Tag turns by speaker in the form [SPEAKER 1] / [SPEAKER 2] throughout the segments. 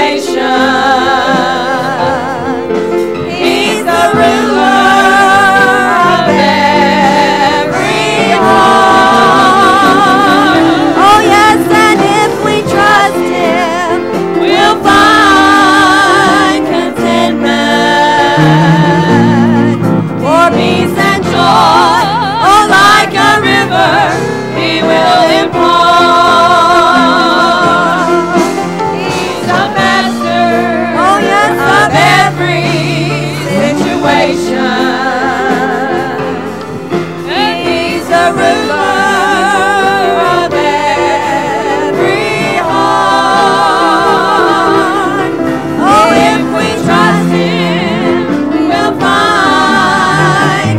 [SPEAKER 1] He's the ruler of every heart. Oh yes, and if we trust Him, we'll find contentment for peace and joy. Oh, like a river, He will impart. He's the master, oh yes, of every situation. He's the ruler of every heart. Oh, if we trust Him, we'll find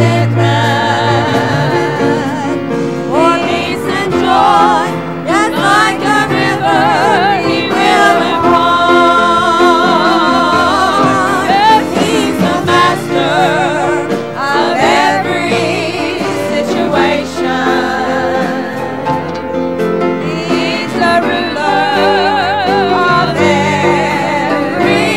[SPEAKER 1] contentment for peace and joy. Yes, like a river, He will impart. He's the master of every situation. He's the ruler of every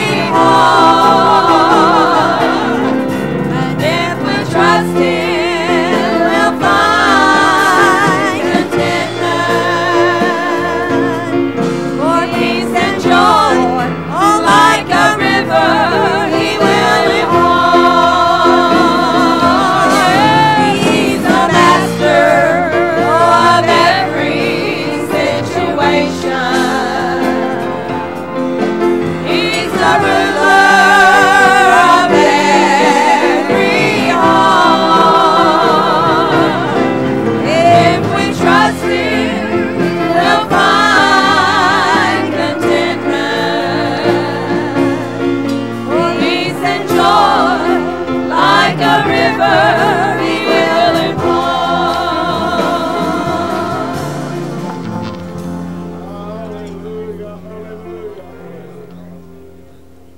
[SPEAKER 1] heart. And if we trust Him, we'll find contentment for peace and joy. Oh, like a river, He will impart. He's the master of every situation. He's the ruler of every heart. If we trust Him, we'll find contentment for peace and joy. Like a river, He will impart.
[SPEAKER 2] Hallelujah, hallelujah.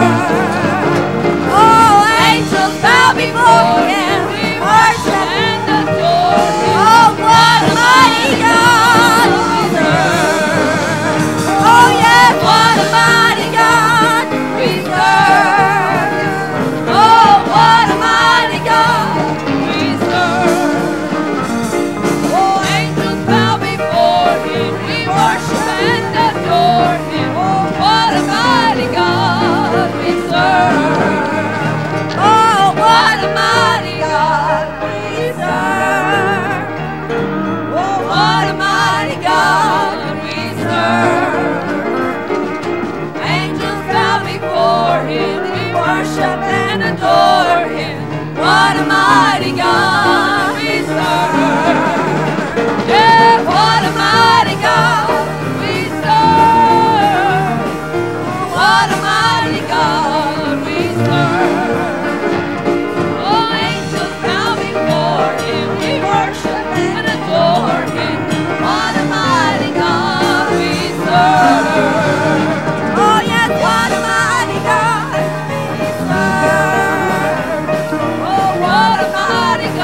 [SPEAKER 1] Oh, angels bow before him. We worship and adore him. Oh, what a mighty God we serve. Oh, yes, what a mighty God we serve. Oh, what a mighty God we serve. Oh, angels bow before him. We worship and adore him. Oh, what a mighty God we serve. Oh, what a mighty God we serve. Oh, what a mighty God we serve. Angels bow before him. We worship and adore him. What a mighty God we serve. Yeah, what a mighty God we serve. What a mighty God we serve. Oh, angels bow before him. We worship and adore him. What a mighty God we serve. Oh, yes, what a mighty God we serve. Oh, what a mighty God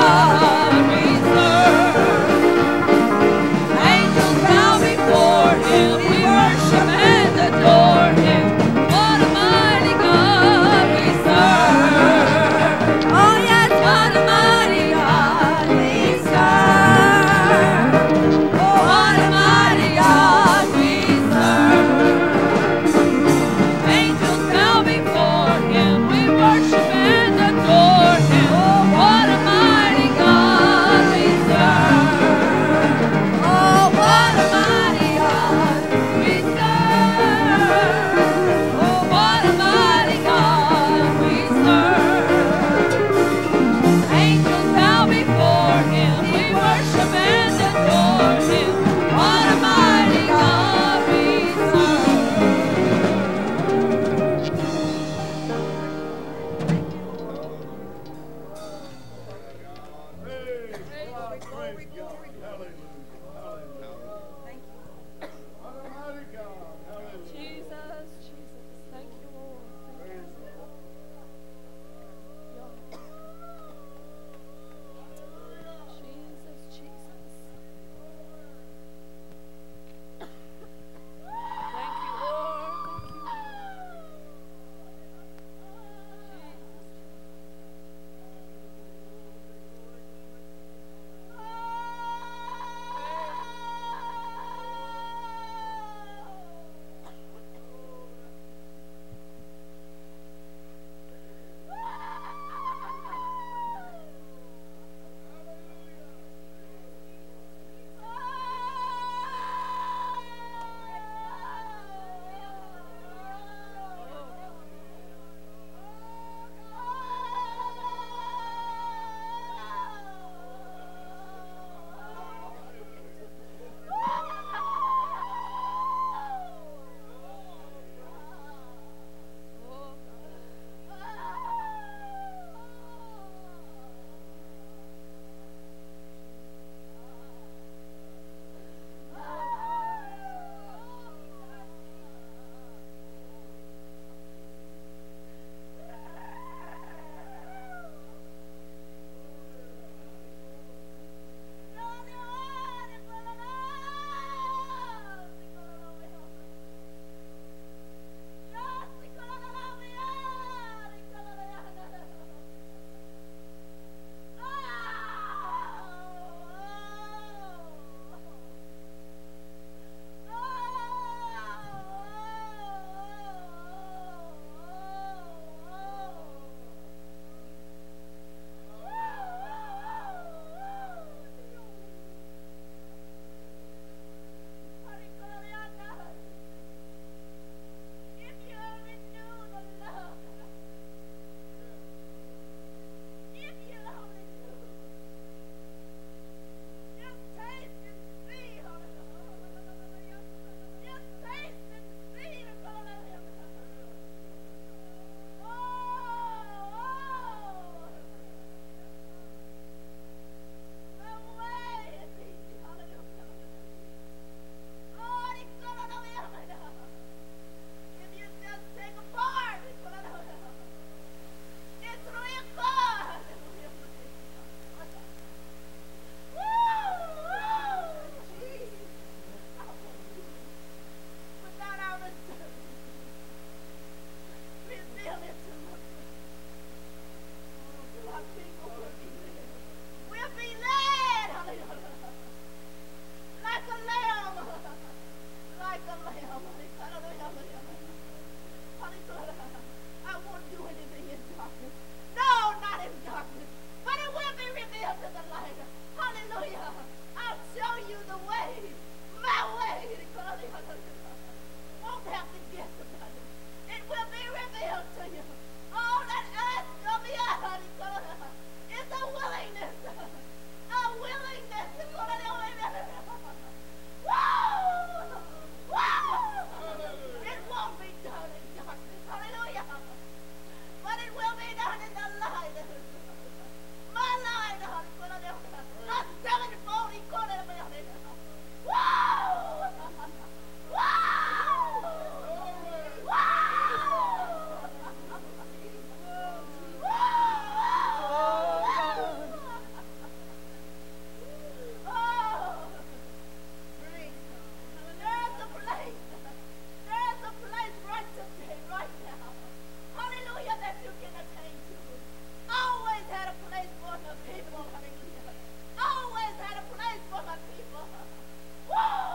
[SPEAKER 1] but it will be done in the light. My light, not 7-fold, he called it about it. Wow! Wow! There's a place right today, right now. Hallelujah, that you can attain to. Always had a place for the people. Hallelujah. Always had a place for my people. Woo!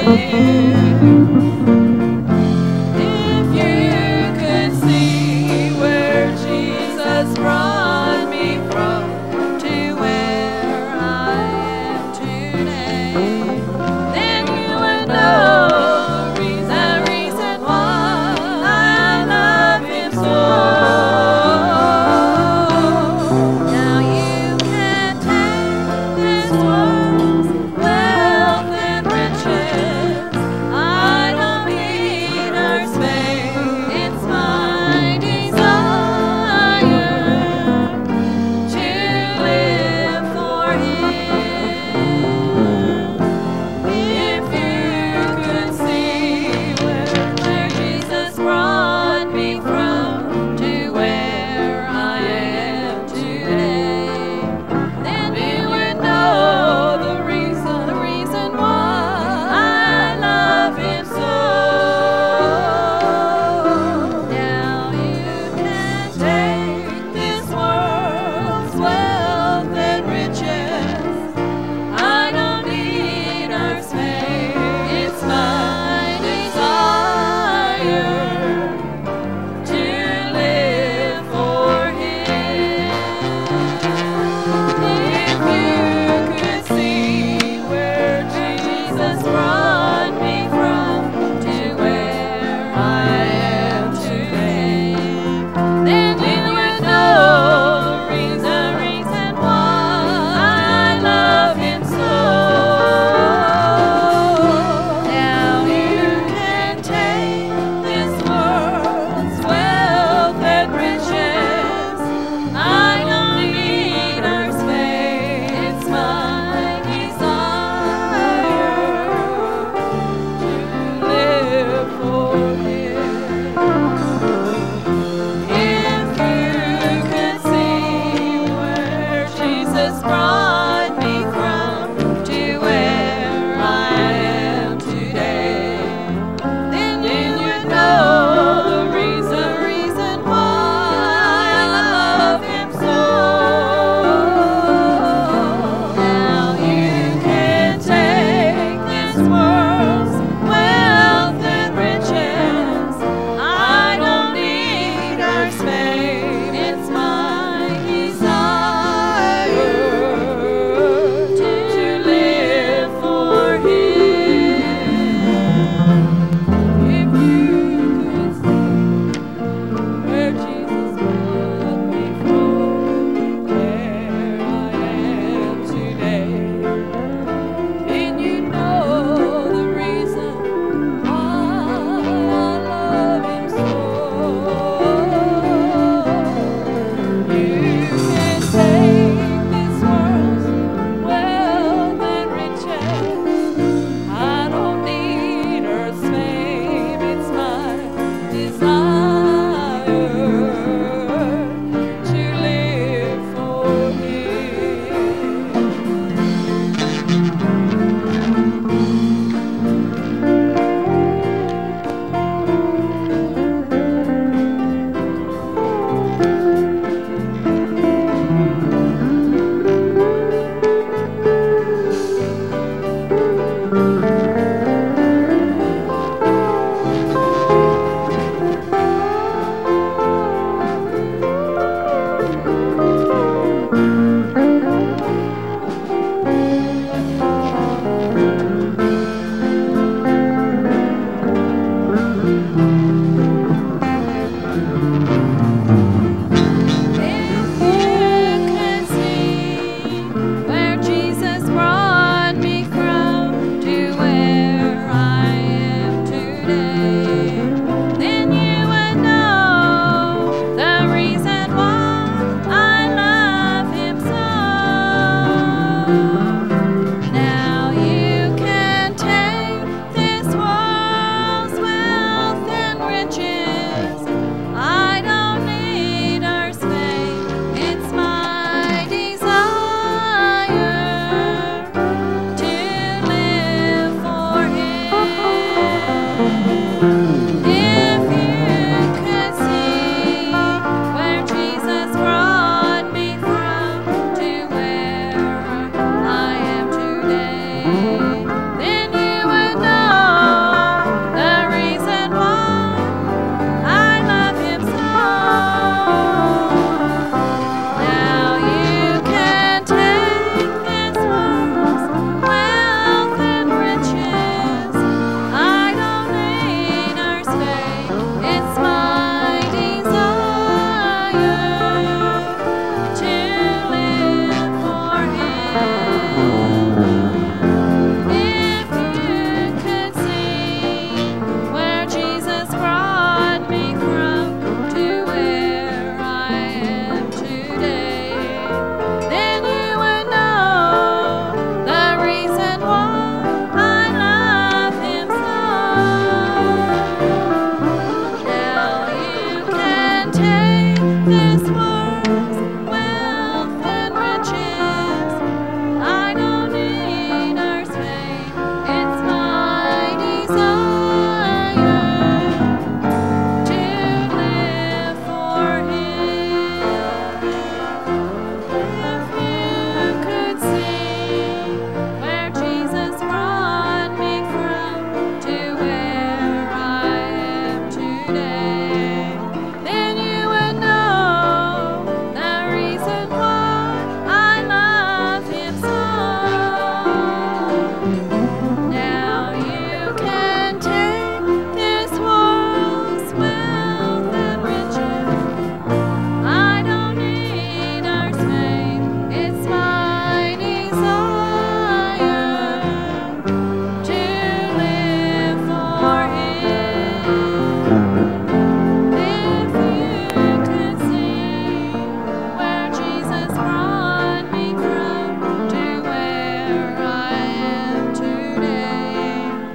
[SPEAKER 1] I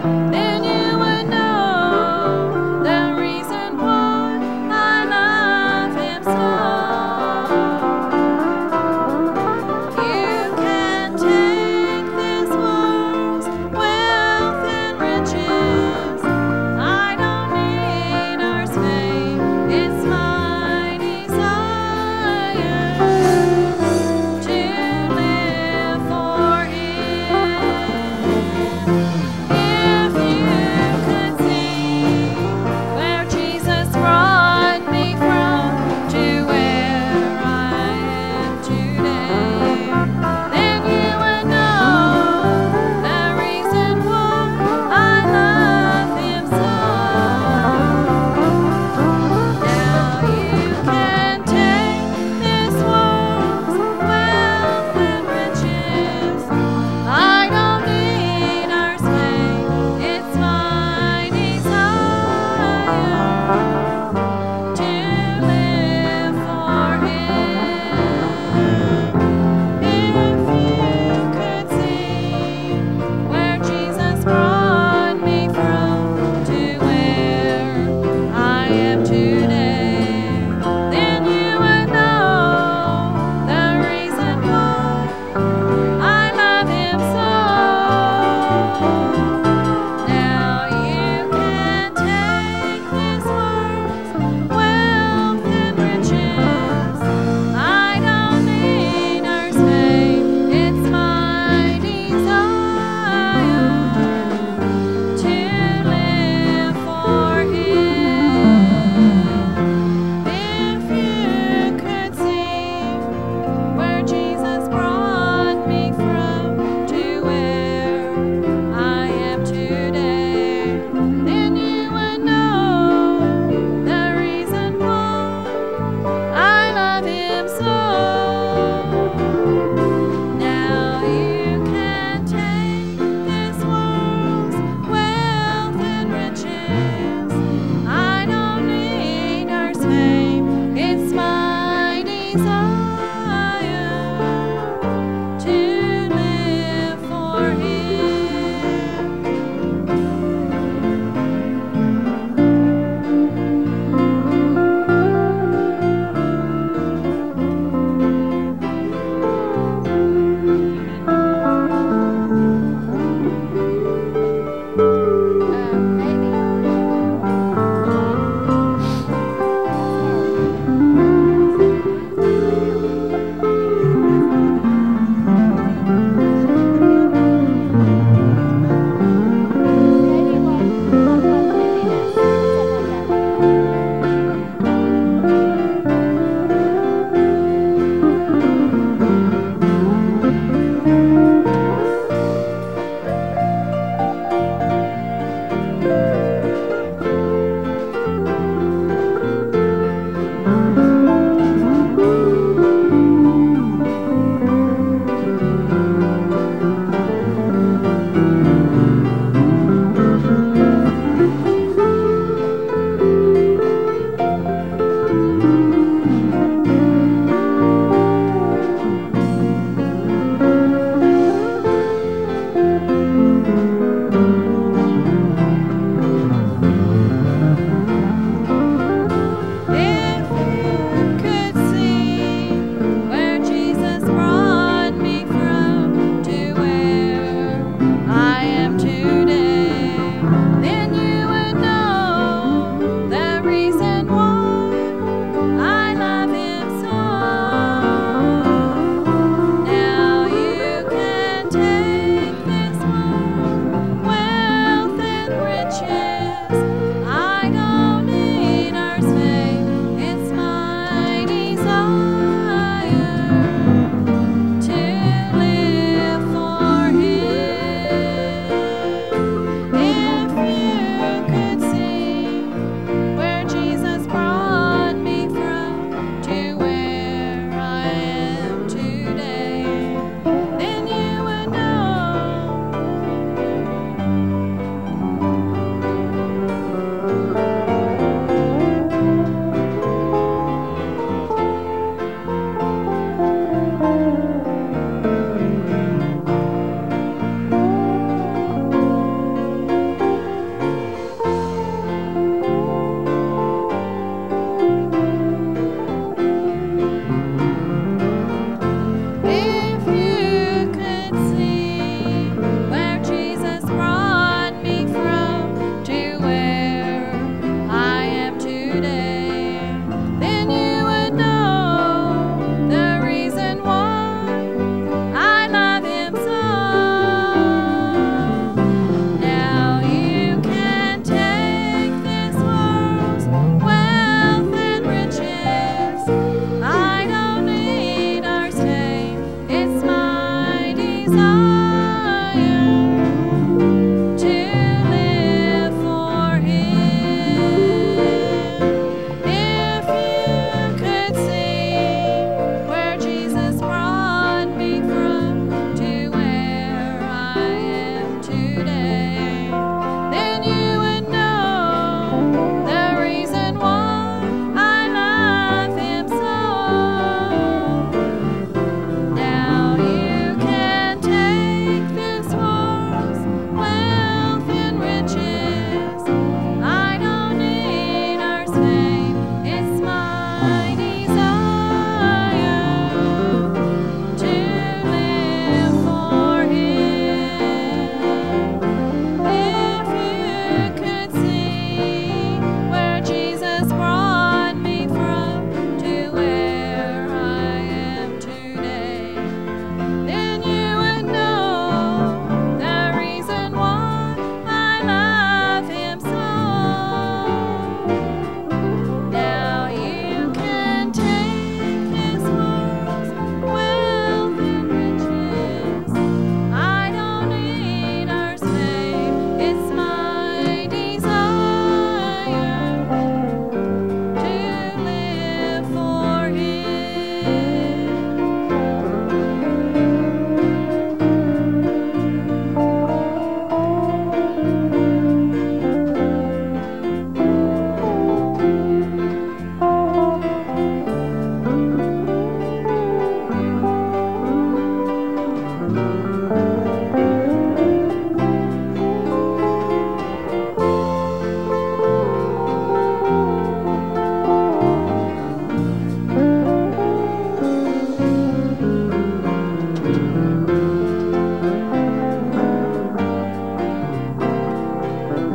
[SPEAKER 2] then you would know the reason why I love him so. You can take this world's wealth and riches. I don't need earth's fame. It's my desire to live for him. If you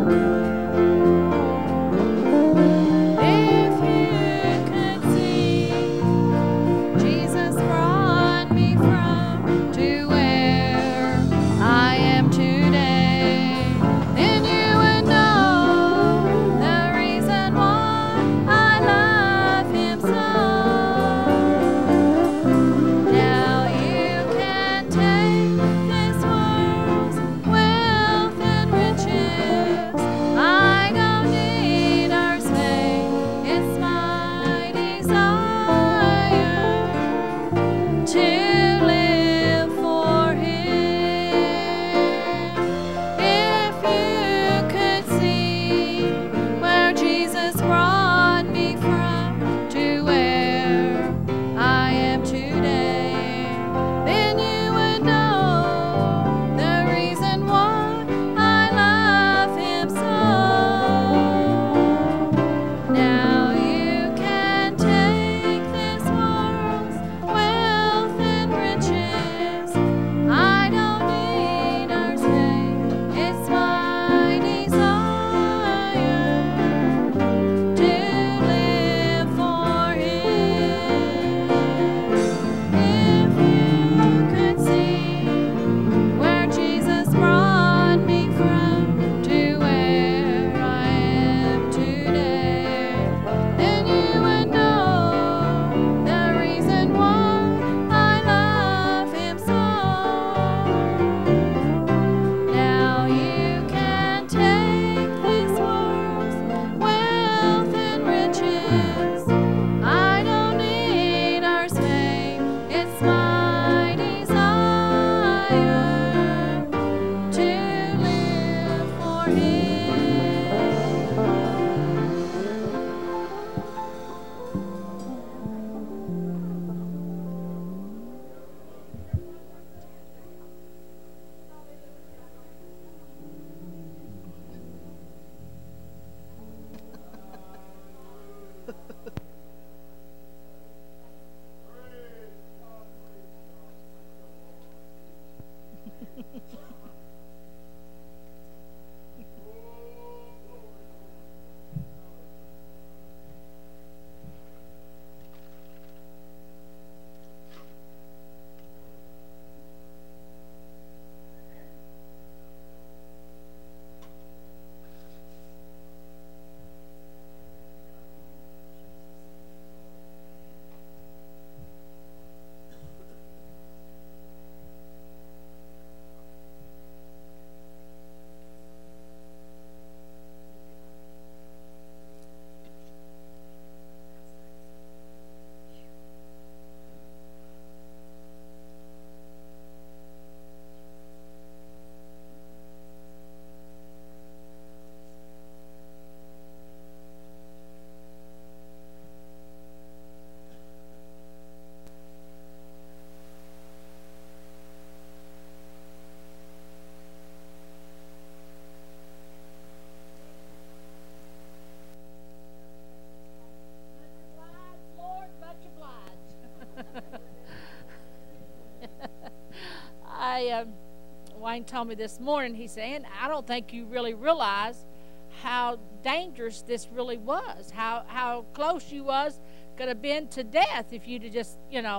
[SPEAKER 3] Wayne told me this morning, he said, "Ann, I don't think you really realize how dangerous this really was, how close you was could have been to death if you'd have just,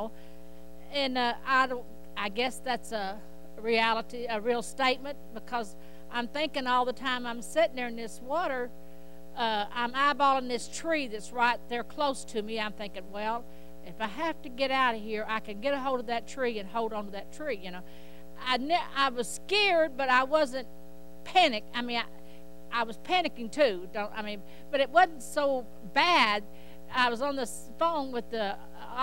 [SPEAKER 3] and I guess that's a reality, a real statement, because I'm thinking all the time I'm sitting there in this water, I'm eyeballing this tree that's right there close to me. I'm thinking, well, if I have to get out of here, I can get a hold of that tree and hold on to that tree, I was scared, but I wasn't panicked. I mean, I was panicking too, but it wasn't so bad. I was on the phone with the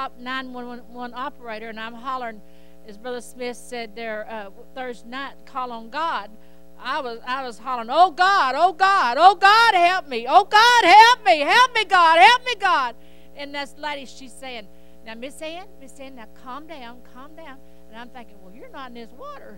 [SPEAKER 3] 911 operator, and I'm hollering, as Brother Smith said there, Thursday night, call on God. I was hollering, oh God, oh God, oh God, help me, oh God, help me, God, help me, God. And this lady, she's saying, now Miss Ann, now calm down. And I'm thinking, well, you're not in this water,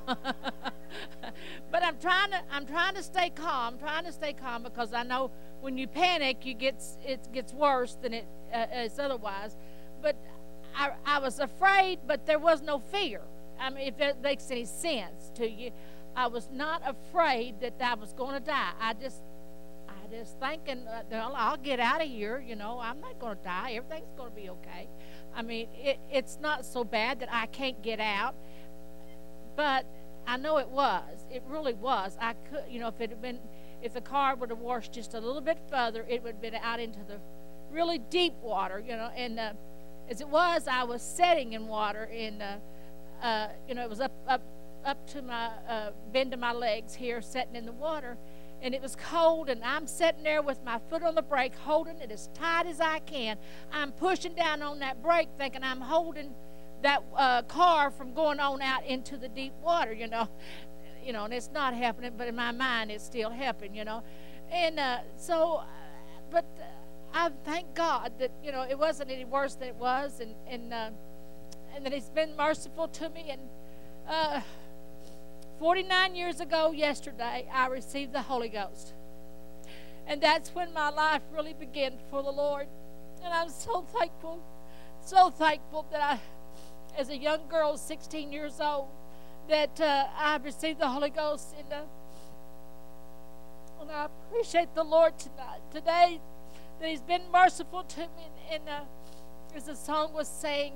[SPEAKER 3] But I'm trying to stay calm, because I know when you panic, it gets worse than it is otherwise. But I was afraid, but there was no fear. I mean, if it makes any sense to you. I was not afraid that I was going to die. I just thinking, well, I'll get out of here. I'm not going to die. Everything's going to be okay. I mean, it's not so bad that I can't get out, but I know it was. It really was. I could, if the car would have washed just a little bit further, it would have been out into the really deep water. And as it was, I was sitting in water, and it was up to my bend to my legs here, sitting in the water. And it was cold, and I'm sitting there with my foot on the brake, holding it as tight as I can. I'm pushing down on that brake, thinking I'm holding that car from going on out into the deep water, and it's not happening, but in my mind it's still happening, And but I thank God that, it wasn't any worse than it was, and that He's been merciful to me. And 49 years ago yesterday, I received the Holy Ghost. And that's when my life really began for the Lord. And I'm so thankful that I, as a young girl, 16 years old, that I received the Holy Ghost. And I appreciate the Lord today that He's been merciful to me. And as the song was saying,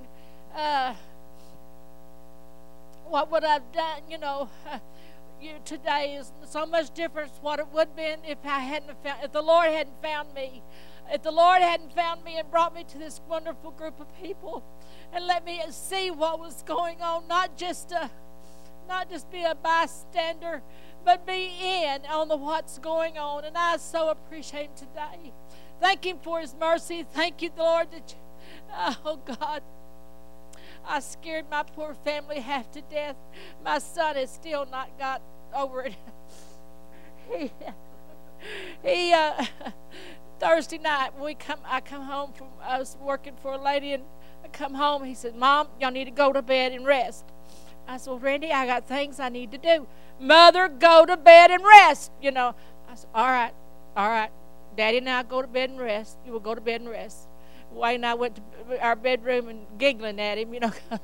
[SPEAKER 3] what would I've done, today is so much different what it would have been if the Lord hadn't found me. If the Lord hadn't found me and brought me to this wonderful group of people and let me see what was going on, not just be a bystander, but be in on what's going on. And I so appreciate Him today. Thank Him for His mercy. Thank you, Lord, oh God, I scared my poor family half to death. My son has still not got over it. He Thursday night when I come home from, I was working for a lady, and I come home. He said, "Mom, y'all need to go to bed and rest." I said, "Well, Randy, I got things I need to do." "Mother, go to bed and rest." I said, all right. Daddy and I go to bed and rest. You will go to bed and rest. Wayne and I went to our bedroom and giggling at him,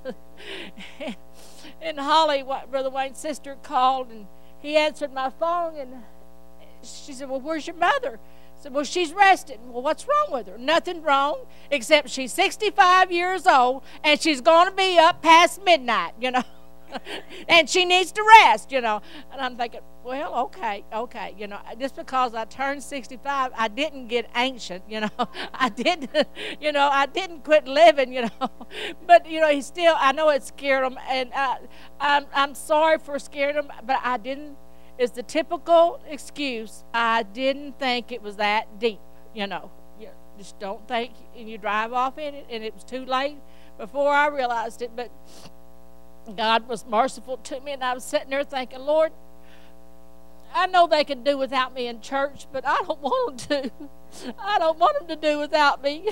[SPEAKER 3] And Holly, Brother Wayne's sister, called, and he answered my phone, and she said, "Well, where's your mother?" I said, "Well, she's resting." "Well, what's wrong with her?" "Nothing wrong, except she's 65 years old, and she's going to be up past midnight, and she needs to rest, And I'm thinking, well, okay. Just because I turned 65, I didn't get ancient, I didn't quit living, But, he still, I know it scared him, and I'm sorry for scaring him, but I didn't. It's the typical excuse. I didn't think it was that deep, You just don't think, and you drive off in it, and it was too late before I realized it, but God was merciful to me, and I was sitting there thinking, Lord, I know they can do without me in church, but I don't want them to. I don't want them to do without me.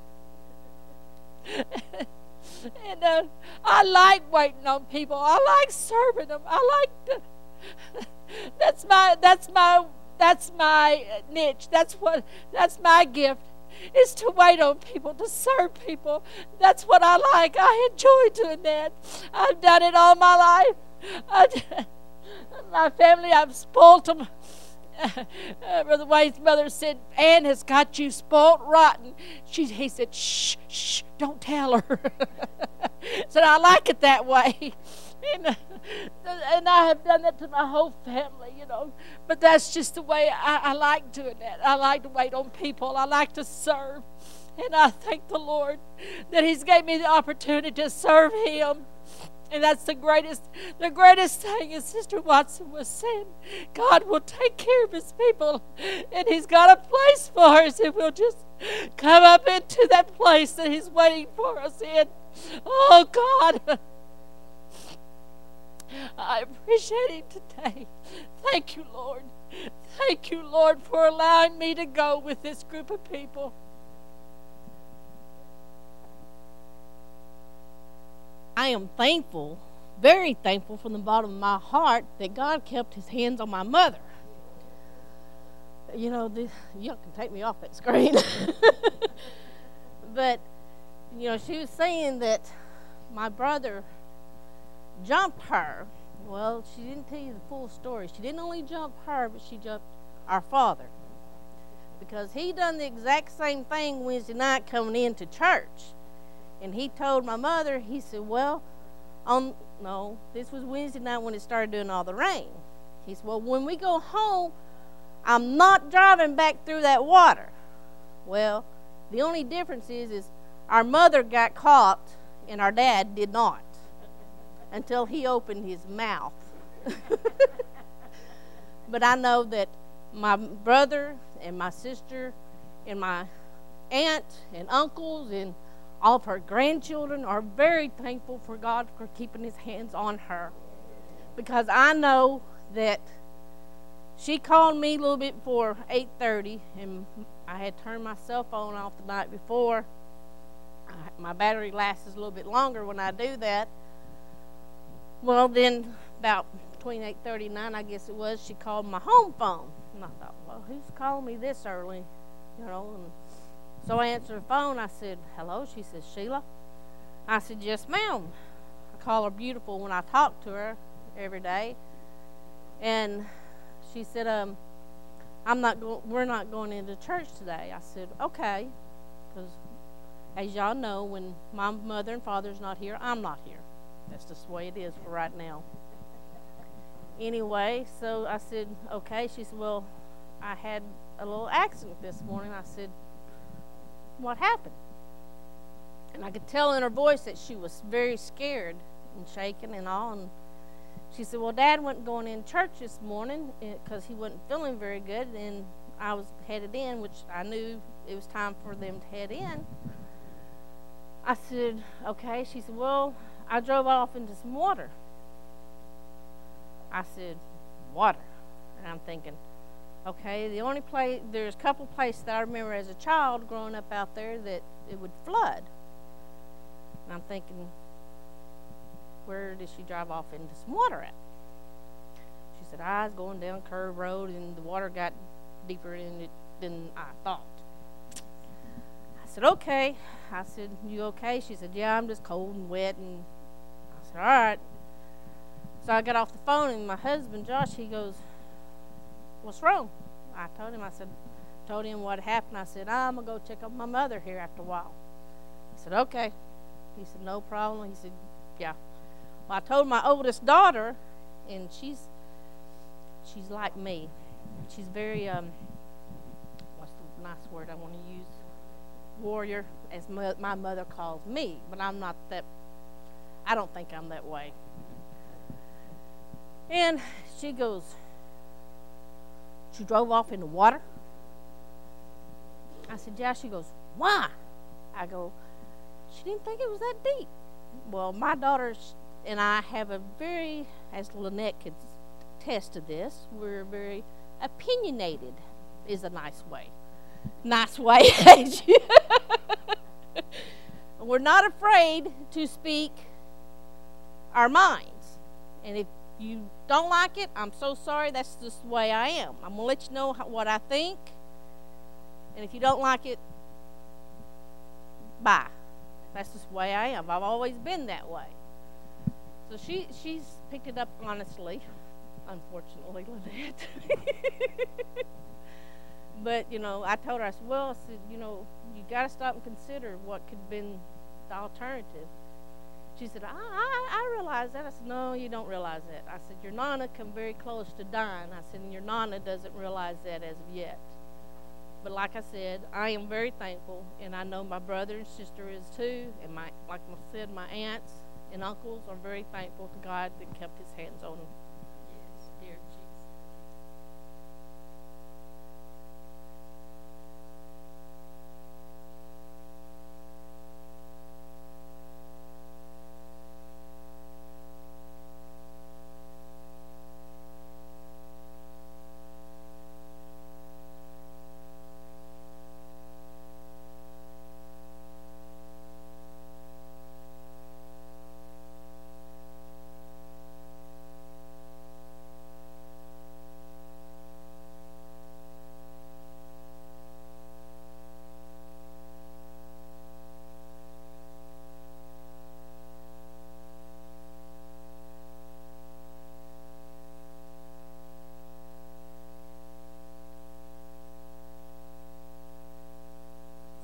[SPEAKER 3] And I like waiting on people. I like serving them. I like to. That's my niche. That's my gift. Is to wait on people, to serve people. That's what I like. I enjoy doing that. I've done it all my life. My family, I've spoiled them. Brother Wayne's mother said, "Ann has got you spoiled rotten." He said, shh, don't tell her. Said, "I like it that way." And I have done that to my whole family, But that's just the way I like doing that. I like to wait on people. I like to serve. And I thank the Lord that He's gave me the opportunity to serve Him. And that's the greatest thing, as Sister Watson was saying. God will take care of His people. And He's got a place for us if we'll just come up into that place that He's waiting for us in. Oh, God. I appreciate Him today. Thank you, Lord. Thank you, Lord, for allowing me to go with this group of people.
[SPEAKER 4] I am thankful, very thankful from the bottom of my heart that God kept His hands on my mother. Y'all can take me off that screen. But, she was saying that my brother jumped her, Well, she didn't tell you the full story. She didn't only jump her, but she jumped our father. Because he done the exact same thing Wednesday night coming into church. And he told my mother, he said, well, no, this was Wednesday night when it started doing all the rain. He said, well, when we go home, I'm not driving back through that water. Well, the only difference is our mother got caught and our dad did not until he opened his mouth. But I know that my brother and my sister and my aunt and uncles and all of her grandchildren are very thankful for God for keeping his hands on her. Because I know that she called me a little bit before 8:30, and I had turned my cell phone off the night before. My battery lasts a little bit longer when I do that. Well, then about between 8:30 and 9, I guess it was, she called my home phone. And I thought, well, who's calling me this early? You know, and so I answered the phone. I said, hello. She says, Sheila. I said, yes, ma'am. I call her beautiful when I talk to her every day. And she said, we're not going into church today. I said, okay, because as y'all know, when my mother and father's not here, I'm not here. That's just the way it is for right now. Anyway, so I said, okay. She said, well, I had a little accident this morning. I said, what happened? And I could tell in her voice that she was very scared and shaking and all. And she said, well, Dad wasn't going in church this morning because he wasn't feeling very good, and I was headed in, which I knew it was time for them to head in. I said, okay. She said, well, I drove off into some water. I said, water? And I'm thinking, okay, there's a couple places that I remember as a child growing up out there that it would flood. And I'm thinking, where did she drive off into some water at? She said, I was going down Curve Road and the water got deeper in it than I thought. I said, okay. I said, you okay? She said, yeah, I'm just cold and wet. And I said, all right. So I got off the phone, and my husband, Josh, he goes, what's wrong? I told him what happened. I said, I'm going to go check on my mother here after a while. He said, okay. He said, no problem. He said, yeah. Well, I told my oldest daughter, and she's like me. She's very, what's the nice word I want to use? Warrior, as my mother calls me. But I'm not that, I don't think I'm that way. And she goes, she drove off in the water? I said, yeah. She goes, why? I go, she didn't think it was that deep. Well, my daughters and I have a very, as Lynette could attest to this, we're very opinionated, is a nice way. Nice way. We're not afraid to speak our minds. And if you don't like it, I'm so sorry. That's just the way I am. I'm going to let you know what I think. And if you don't like it, bye. That's just the way I am. I've always been that way. So she's picked it up honestly, unfortunately, Lynette. But, I told her, I said, you got to stop and consider what could have been the alternative. She said, I realize that. I said, no, you don't realize that. I said, your Nana come very close to dying. I said, and your Nana doesn't realize that as of yet. But like I said, I am very thankful, and I know my brother and sister is too, and like I said, my aunts and uncles are very thankful to God that kept his hands on them.
[SPEAKER 3] Yes, dear Jesus.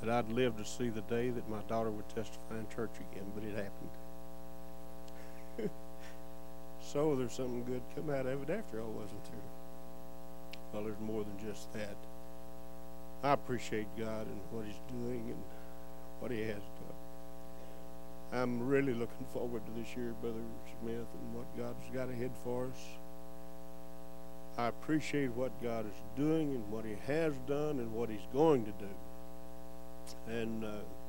[SPEAKER 5] that I'd live to see the day that my daughter would testify in church again, but it happened. So there's something good come out of it after all, wasn't there? Well, there's more than just that. I appreciate God and what He's doing and what He has done. I'm really looking forward to this year, Brother Smith, and what God's got ahead for us. I appreciate what God is doing and what He has done and what He's going to do. And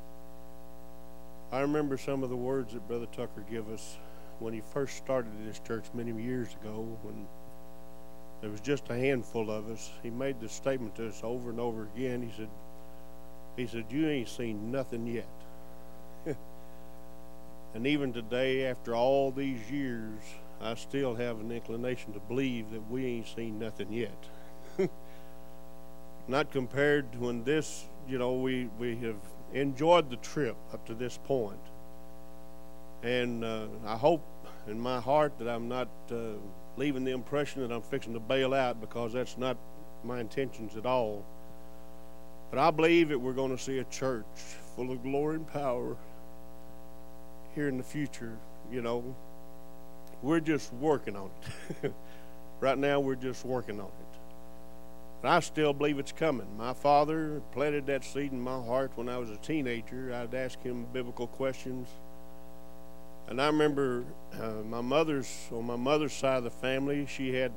[SPEAKER 5] I remember some of the words that Brother Tucker gave us when he first started this church many years ago, when there was just a handful of us. He made this statement to us over and over again. He said, "You ain't seen nothing yet." And even today, after all these years, I still have an inclination to believe that we ain't seen nothing yet. Not compared to when this, we have enjoyed the trip up to this point. And I hope in my heart that I'm not leaving the impression that I'm fixing to bail out, because that's not my intentions at all. But I believe that we're going to see a church full of glory and power here in the future. We're just working on it. Right now we're just working on it. But I still believe it's coming. My father planted that seed in my heart when I was a teenager. I'd ask him biblical questions. And I remember on my mother's side of the family, she had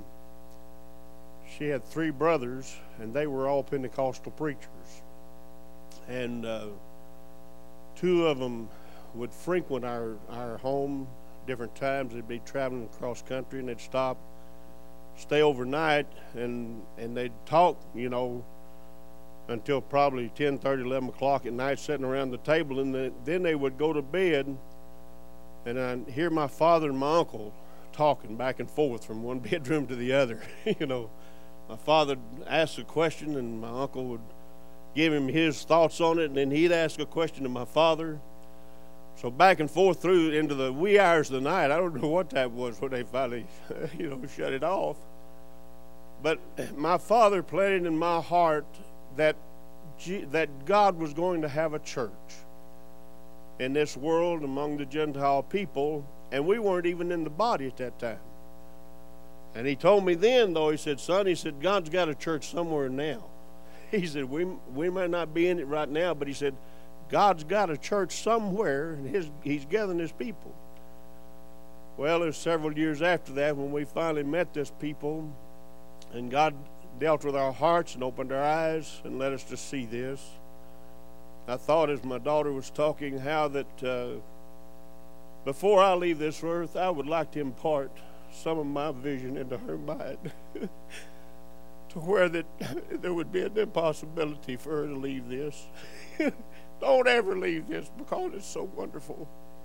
[SPEAKER 5] 3 brothers, and they were all Pentecostal preachers. And 2 of them would frequent our home different times. They'd be traveling across country, and they'd stay overnight, and they'd talk, until probably 10:30, 11 o'clock at night, sitting around the table, and then they would go to bed. And I'd hear my father and my uncle talking back and forth from one bedroom to the other. My father would ask a question, and my uncle would give him his thoughts on it, and then he'd ask a question to my father. So back and forth through into the wee hours of the night. I don't know what that was when they finally, shut it off. But my father planted in my heart that God was going to have a church in this world among the Gentile people, and we weren't even in the body at that time. And he told me then, though, he said, "Son," he said, "God's got a church somewhere now." He said, we might not be in it right now, but he said, God's got a church somewhere, and He's gathering His people. Well, it was several years after that when we finally met this people, and God dealt with our hearts and opened our eyes and led us to see this. I thought as my daughter was talking how that before I leave this earth, I would like to impart some of my vision into her mind to where that there would be an impossibility for her to leave this. Don't ever leave this, because it's so wonderful.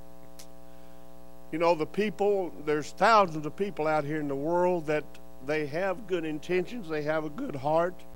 [SPEAKER 5] The people, there's thousands of people out here in the world that they have good intentions, they have a good heart,